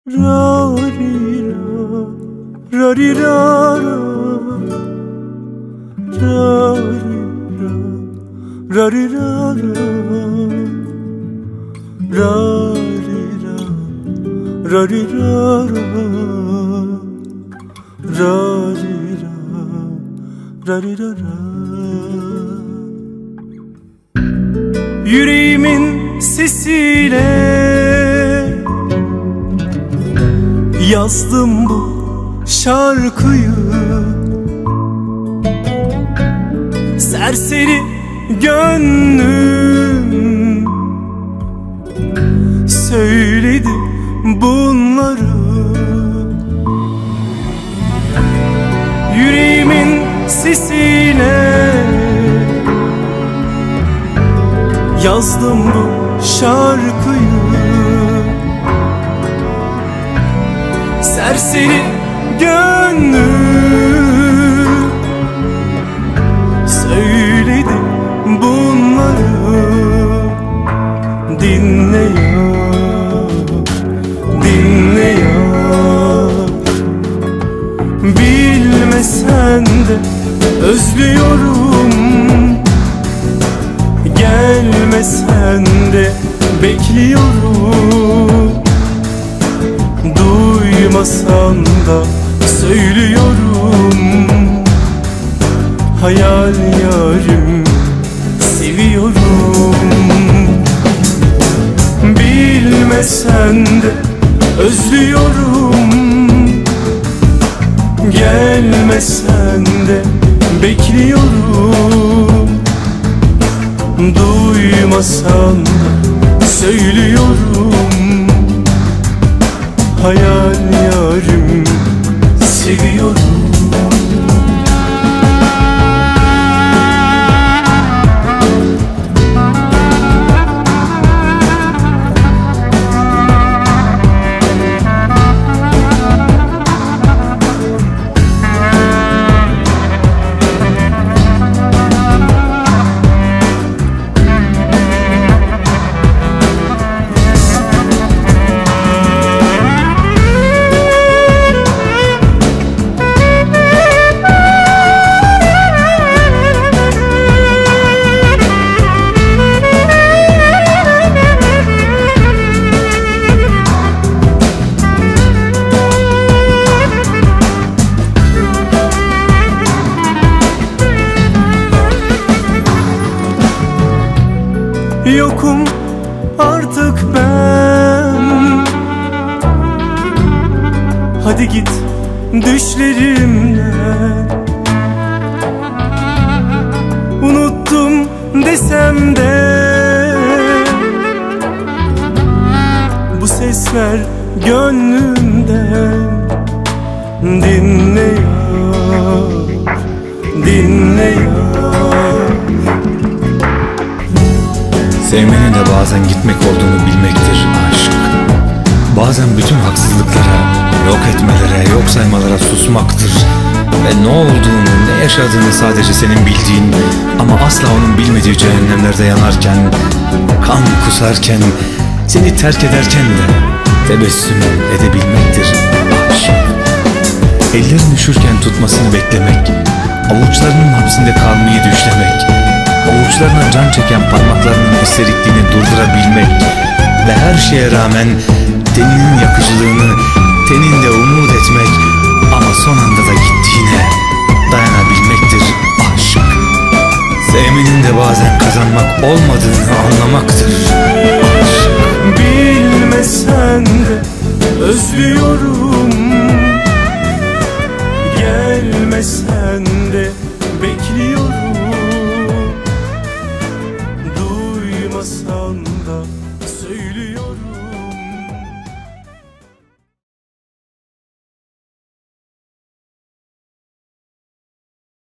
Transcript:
ra ri ra ra ri ra ra ra ri ra ra ri ra ra ra ri ra ra ri ra ra ra ri ra ra ri ra ra. Yüreğimin sesiyle yazdım bu şarkıyı. Serseri gönlüm söyledi bunları. Yüreğimin sesiyle yazdım bu şarkıyı. Serseri gönlüm söyledi bunları. Dinle ya, dinle ya. Bilmesen de özlüyorum. Gelmesen de bekliyorum. Duymasan da söylüyorum. Hayal yarim, seviyorum. Bilmesen de özlüyorum. Gelmesen de bekliyorum. Duymasan da söylüyorum. Hayal yarim, seviyorum. Yokum artık ben. Hadi git düşlerimden. Unuttum desem de bu sesler gönlümden. Dinle ya, dinle ya. Sevmenin de bazen gitmek olduğunu bilmektir aşk. Bazen bütün haksızlıklara, yok etmelere, yok saymalara susmaktır. Ve ne olduğunu, ne yaşadığını sadece senin bildiğin ama asla onun bilmediği cehennemlerde yanarken, kan kusarken, seni terk ederken de tebessüm edebilmektir aşk. Ellerin üşürken tutmasını beklemek, avuçlarının hapsinde kalmayı düşlemek, avuçlarına can çeken parmaklarının isterikliğini durdurabilmek ve her şeye rağmen teninin yakıcılığını teninde umut etmek ama son anda da gittiğine dayanabilmektir aşk. Sevmenin de bazen kazanmak olmadığını anlamaktır aşk. Bilmesen de özlüyorum. Gelmesen de bekliyorum. Duymasan da söylüyorum.